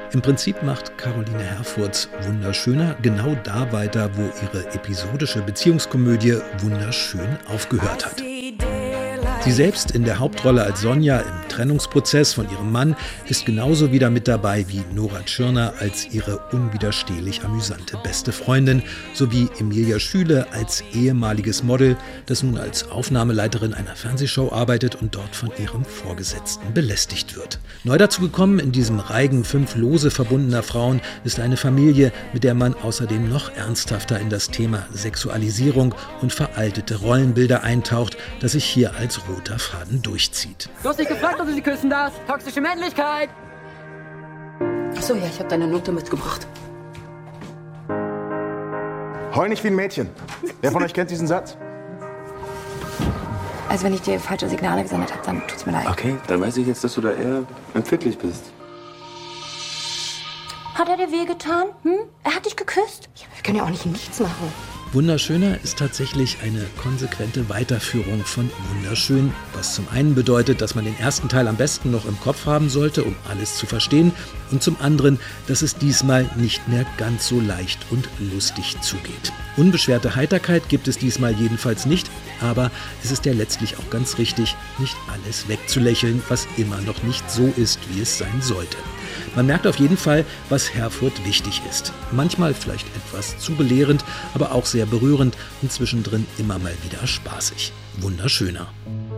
Im Prinzip macht Caroline Herfurths Wunderschöner genau da weiter, wo ihre episodische Beziehungskomödie Wunderschön aufgehört hat. Sie selbst in der Hauptrolle als Sonja im Trennungsprozess von ihrem Mann ist genauso wieder mit dabei wie Nora Tschirner als ihre unwiderstehlich amüsante beste Freundin sowie Emilia Schüle als ehemaliges Model, das nun als Aufnahmeleiterin einer Fernsehshow arbeitet und dort von ihrem Vorgesetzten belästigt wird. Neu dazu gekommen in diesem Reigen 5 lose verbundener Frauen ist eine Familie, mit der man außerdem noch ernsthafter in das Thema Sexualisierung und veraltete Rollenbilder eintaucht, das sich hier als roter Faden durchzieht. Du hast dich gefragt, ob du sie küssen darfst. Toxische Männlichkeit. Achso, ja, ich habe deine Note mitgebracht. Heul nicht wie ein Mädchen. Wer von euch kennt diesen Satz? Also wenn ich dir falsche Signale gesendet habe, dann tut's mir leid. Okay, dann weiß ich jetzt, dass du da eher empfindlich bist. Hat er dir wehgetan? Er hat dich geküsst? Ja, wir können ja auch nicht nichts machen. Wunderschöner ist tatsächlich eine konsequente Weiterführung von Wunderschön, was zum einen bedeutet, dass man den ersten Teil am besten noch im Kopf haben sollte, um alles zu verstehen, und zum anderen, dass es diesmal nicht mehr ganz so leicht und lustig zugeht. Unbeschwerte Heiterkeit gibt es diesmal jedenfalls nicht, aber es ist ja letztlich auch ganz richtig, nicht alles wegzulächeln, was immer noch nicht so ist, wie es sein sollte. Man merkt auf jeden Fall, was Herfurth wichtig ist. Manchmal vielleicht etwas zu belehrend, aber auch sehr berührend und zwischendrin immer mal wieder spaßig. Wunderschöner.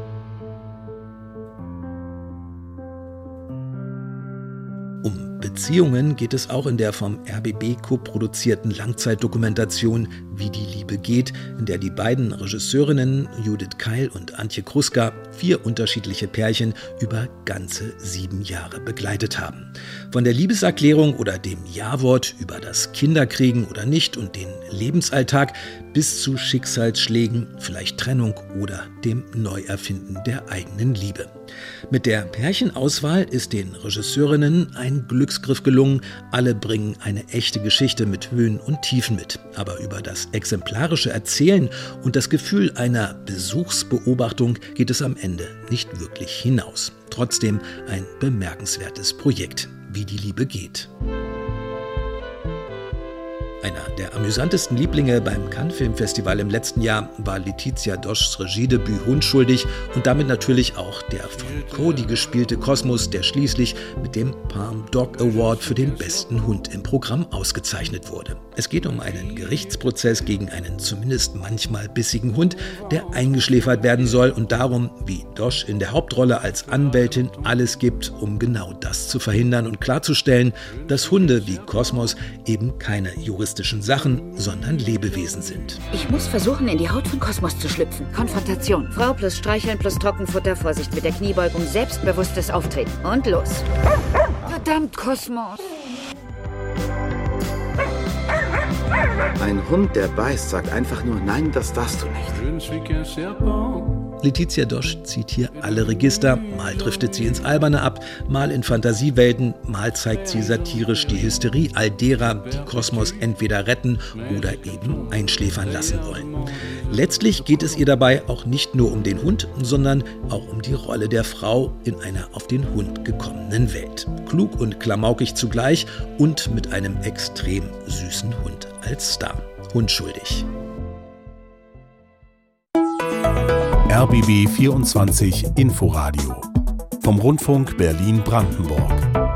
Um Beziehungen geht es auch in der vom RBB koproduzierten Langzeitdokumentation Wie die Liebe geht, in der die beiden Regisseurinnen Judith Keil und Antje Kruska 4 unterschiedliche Pärchen über ganze 7 Jahre begleitet haben. Von der Liebeserklärung oder dem Ja-Wort über das Kinderkriegen oder nicht und den Lebensalltag bis zu Schicksalsschlägen, vielleicht Trennung oder dem Neuerfinden der eigenen Liebe. Mit der Pärchenauswahl ist den Regisseurinnen ein Glücksgriff gelungen. Alle bringen eine echte Geschichte mit Höhen und Tiefen mit. Aber über das exemplarische Erzählen und das Gefühl einer Besuchsbeobachtung geht es am Ende nicht wirklich hinaus. Trotzdem ein bemerkenswertes Projekt, wie die Liebe geht. Einer der amüsantesten Lieblinge beim Cannes Filmfestival im letzten Jahr war Letizia Doschs Regiedebüt Hundschuldig und damit natürlich auch der von Cody gespielte Kosmos, der schließlich mit dem Palm Dog Award für den besten Hund im Programm ausgezeichnet wurde. Es geht um einen Gerichtsprozess gegen einen zumindest manchmal bissigen Hund, der eingeschläfert werden soll und darum, wie Dosch in der Hauptrolle als Anwältin alles gibt, um genau das zu verhindern und klarzustellen, dass Hunde wie Kosmos eben keine juristischen Sachen, sondern Lebewesen sind. Ich muss versuchen, in die Haut von Kosmos zu schlüpfen. Konfrontation. Frau plus Streicheln plus Trockenfutter, Vorsicht mit der Kniebeugung, selbstbewusstes Auftreten. Und los. Verdammt, Kosmos. Ein Hund, der beißt, sagt einfach nur, nein, das darfst du nicht. Letizia Dosch zieht hier alle Register. Mal driftet sie ins Alberne ab, mal in Fantasiewelten, mal zeigt sie satirisch die Hysterie all derer, die Kosmos entweder retten oder eben einschläfern lassen wollen. Letztlich geht es ihr dabei auch nicht nur um den Hund, sondern auch um die Rolle der Frau in einer auf den Hund gekommenen Welt. Klug und klamaukig zugleich und mit einem extrem süßen Hund als Star. Hundschuldig. RBB 24 Inforadio vom Rundfunk Berlin-Brandenburg.